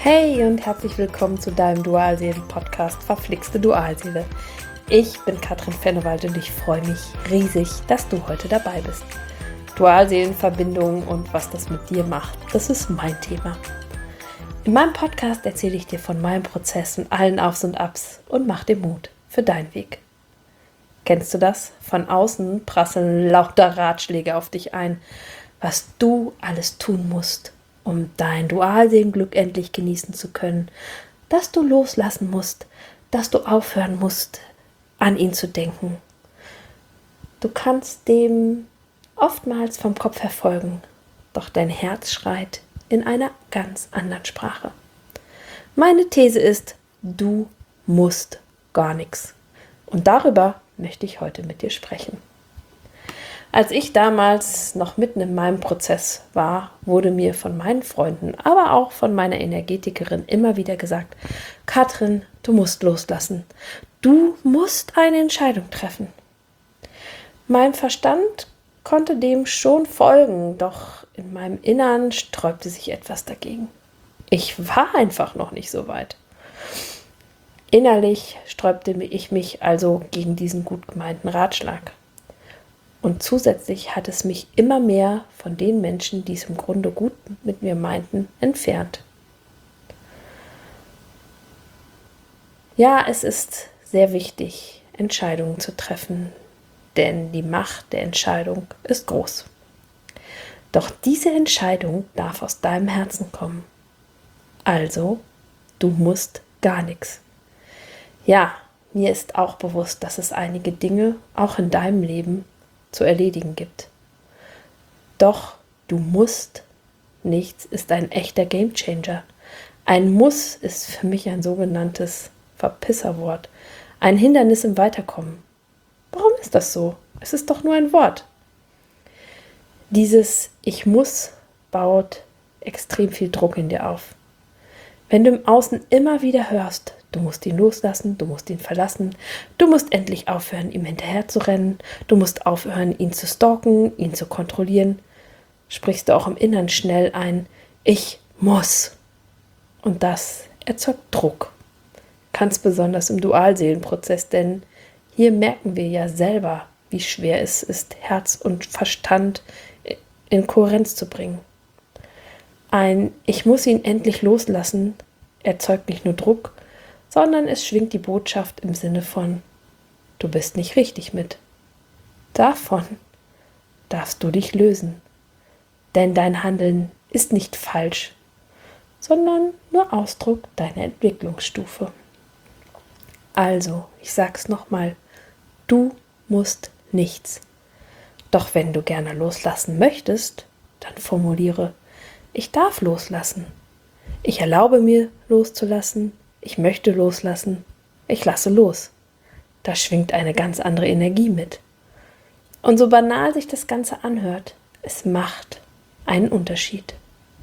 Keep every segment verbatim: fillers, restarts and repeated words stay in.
Hey und herzlich willkommen zu deinem Dualseelen-Podcast Verflixte Dualseele. Ich bin Katrin Fennewald und ich freue mich riesig, dass du heute dabei bist. Dualseelenverbindungen und was das mit dir macht, das ist mein Thema. In meinem Podcast erzähle ich dir von meinem Prozess und allen Aufs und Abs und mach dir Mut für deinen Weg. Kennst du das? Von außen prasseln lauter Ratschläge auf dich ein, was du alles tun musst, um dein Dualseelenglück endlich genießen zu können, dass du loslassen musst, dass du aufhören musst, an ihn zu denken. Du kannst dem oftmals vom Kopf her folgen, doch dein Herz schreit in einer ganz anderen Sprache. Meine These ist, du musst gar nichts. Und darüber möchte ich heute mit dir sprechen. Als ich damals noch mitten in meinem Prozess war, wurde mir von meinen Freunden, aber auch von meiner Energetikerin immer wieder gesagt, Katrin, du musst loslassen. Du musst eine Entscheidung treffen. Mein Verstand konnte dem schon folgen, doch in meinem Innern sträubte sich etwas dagegen. Ich war einfach noch nicht so weit. Innerlich sträubte ich mich also gegen diesen gut gemeinten Ratschlag. Und zusätzlich hat es mich immer mehr von den Menschen, die es im Grunde gut mit mir meinten, entfernt. Ja, es ist sehr wichtig, Entscheidungen zu treffen, denn die Macht der Entscheidung ist groß. Doch diese Entscheidung darf aus deinem Herzen kommen. Also, du musst gar nichts. Ja, mir ist auch bewusst, dass es einige Dinge, auch in deinem Leben, zu erledigen gibt. Doch du musst nichts ist ein echter Gamechanger. Ein Muss ist für mich ein sogenanntes Verpisserwort, ein Hindernis im Weiterkommen. Warum ist das so? Es ist doch nur ein Wort. Dieses Ich muss baut extrem viel Druck in dir auf. Wenn du im Außen immer wieder hörst, du musst ihn loslassen, du musst ihn verlassen, du musst endlich aufhören, ihm hinterher zu rennen, du musst aufhören, ihn zu stalken, ihn zu kontrollieren, sprichst du auch im Innern schnell ein Ich muss. Und das erzeugt Druck. Ganz besonders im Dualseelenprozess, denn hier merken wir ja selber, wie schwer es ist, Herz und Verstand in Kohärenz zu bringen. Ein Ich muss ihn endlich loslassen erzeugt nicht nur Druck, sondern es schwingt die Botschaft im Sinne von, du bist nicht richtig mit. Davon darfst du dich lösen, denn dein Handeln ist nicht falsch, sondern nur Ausdruck deiner Entwicklungsstufe. Also, ich sag's nochmal, du musst nichts. Doch wenn du gerne loslassen möchtest, dann formuliere, ich darf loslassen. Ich erlaube mir loszulassen. Ich möchte loslassen. Ich lasse los. Da schwingt eine ganz andere Energie mit. Und so banal sich das Ganze anhört, es macht einen Unterschied.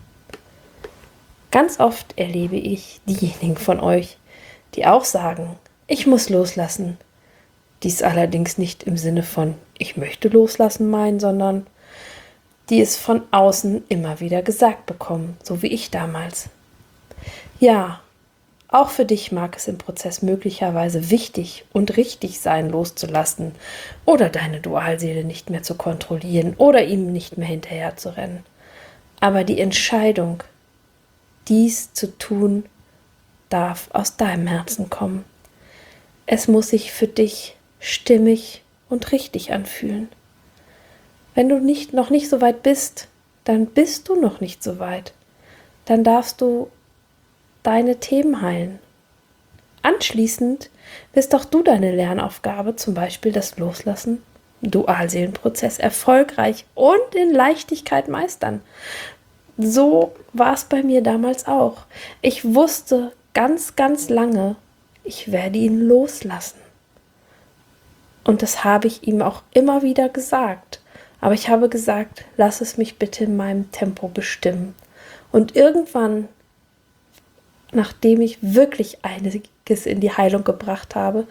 Ganz oft erlebe ich diejenigen von euch, die auch sagen, ich muss loslassen. Dies allerdings nicht im Sinne von ich möchte loslassen meinen, sondern die es von außen immer wieder gesagt bekommen, so wie ich damals. Ja, auch für dich mag es im Prozess möglicherweise wichtig und richtig sein, loszulassen oder deine Dualseele nicht mehr zu kontrollieren oder ihm nicht mehr hinterher zu rennen. Aber die Entscheidung, dies zu tun, darf aus deinem Herzen kommen. Es muss sich für dich stimmig und richtig anfühlen. Wenn du nicht, noch nicht so weit bist, dann bist du noch nicht so weit. Dann darfst du deine Themen heilen. Anschließend wirst auch du deine Lernaufgabe, zum Beispiel das Loslassen, im Dualseelenprozess, erfolgreich und in Leichtigkeit meistern. So war es bei mir damals auch. Ich wusste ganz, ganz lange, ich werde ihn loslassen. Und das habe ich ihm auch immer wieder gesagt. Aber ich habe gesagt, lass es mich bitte in meinem Tempo bestimmen. Und irgendwann, nachdem ich wirklich einiges in die Heilung gebracht habe,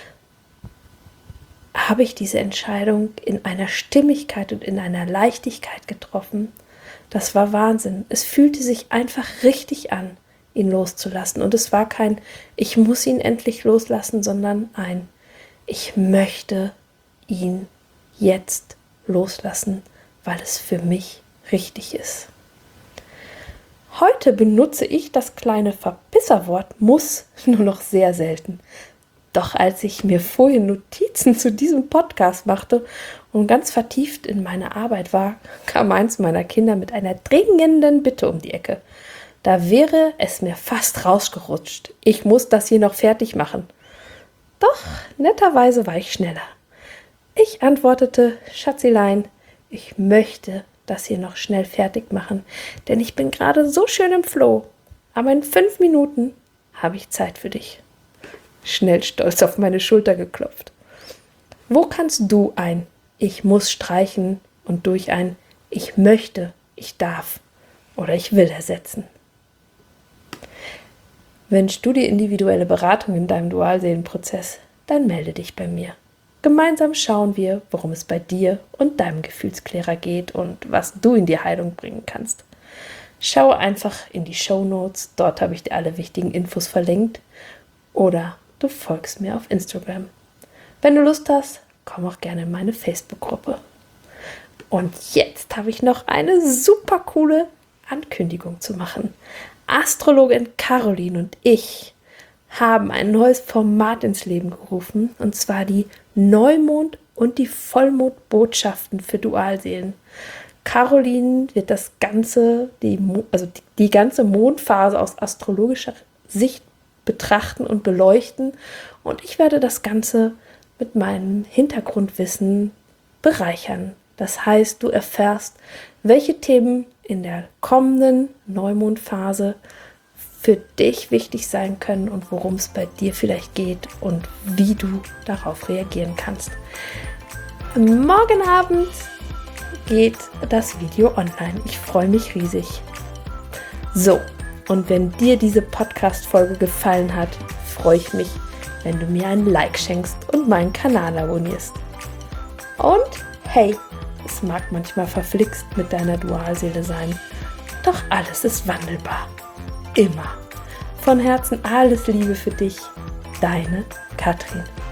habe ich diese Entscheidung in einer Stimmigkeit und in einer Leichtigkeit getroffen. Das war Wahnsinn. Es fühlte sich einfach richtig an. ihn loszulassen. Und es war kein, ich muss ihn endlich loslassen, sondern ein, ich möchte ihn jetzt loslassen, weil es für mich richtig ist. Heute benutze ich das kleine Verpisserwort muss nur noch sehr selten. Doch als ich mir vorhin Notizen zu diesem Podcast machte und ganz vertieft in meine Arbeit war, kam eins meiner Kinder mit einer dringenden Bitte um die Ecke. Da wäre es mir fast rausgerutscht. Ich muss das hier noch fertig machen. Doch netterweise war ich schneller. Ich antwortete, Schatzilein, ich möchte das hier noch schnell fertig machen, denn ich bin gerade so schön im Flow. Aber in fünf Minuten habe ich Zeit für dich. Schnell stolz auf meine Schulter geklopft. Wo kannst du ein Ich muss streichen und durch ein Ich möchte, ich darf oder ich will ersetzen? Wünschst du dir individuelle Beratung in deinem Dualseelenprozess, dann melde dich bei mir. Gemeinsam schauen wir, worum es bei dir und deinem Gefühlsklärer geht und was du in die Heilung bringen kannst. Schaue einfach in die Shownotes, dort habe ich dir alle wichtigen Infos verlinkt, oder du folgst mir auf Instagram. Wenn du Lust hast, komm auch gerne in meine Facebook-Gruppe. Und jetzt habe ich noch eine super coole Ankündigung zu machen. Astrologin Caroline und ich haben ein neues Format ins Leben gerufen, und zwar die Neumond- und die Vollmondbotschaften für Dualseelen. Caroline wird das ganze, die, also die, die ganze Mondphase aus astrologischer Sicht betrachten und beleuchten, und ich werde das Ganze mit meinem Hintergrundwissen bereichern. Das heißt, du erfährst, welche Themen in der kommenden Neumondphase für dich wichtig sein können und worum es bei dir vielleicht geht und wie du darauf reagieren kannst. Morgen Abend geht das Video online. Ich freue mich riesig. So, und wenn dir diese Podcast-Folge gefallen hat, freue ich mich, wenn du mir ein Like schenkst und meinen Kanal abonnierst. Und hey, es mag manchmal verflixt mit deiner Dualseele sein, doch alles ist wandelbar. Immer. Von Herzen alles Liebe für dich, deine Katrin.